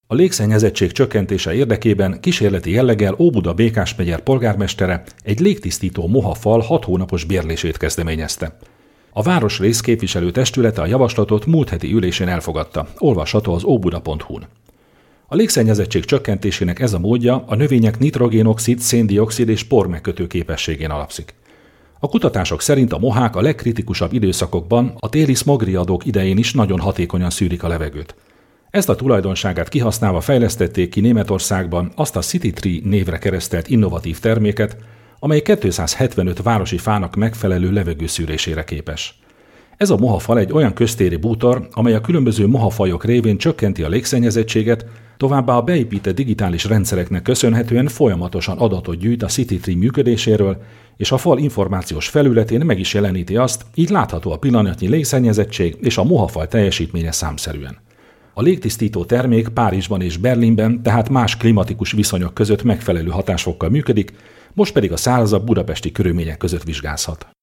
A légszennyezettség csökkentése érdekében kísérleti jelleggel Óbuda Békás-megyer polgármestere egy légtisztító mohafal 6 hónapos bérlését kezdeményezte. A városrész képviselőtestülete a javaslatot múlt heti ülésén elfogadta, olvasható az óbuda.hu-n. A légszennyezettség csökkentésének ez a módja a növények nitrogénoxid, széndioxid és por megkötő képességén alapszik. A kutatások szerint a mohák a legkritikusabb időszakokban, a téli smogriadók idején is nagyon hatékonyan szűrik a levegőt. Ezt a tulajdonságát kihasználva fejlesztették ki Németországban azt a City Tree névre keresztelt innovatív terméket, amely 275 városi fának megfelelő levegőszűrésére képes. Ez a mohafal egy olyan köztéri bútor, amely a különböző mohafajok révén csökkenti a légszennyezettséget, továbbá a beépített digitális rendszereknek köszönhetően folyamatosan adatot gyűjt a City Tree működéséről, és a fal információs felületén meg is jeleníti azt, így látható a pillanatnyi légszennyezettség és a mohafal teljesítménye számszerűen. A légtisztító termék Párizsban és Berlinben, tehát más klimatikus viszonyok között megfelelő hatásfokkal működik, most pedig a szárazabb budapesti körülmények között vizsgázhat.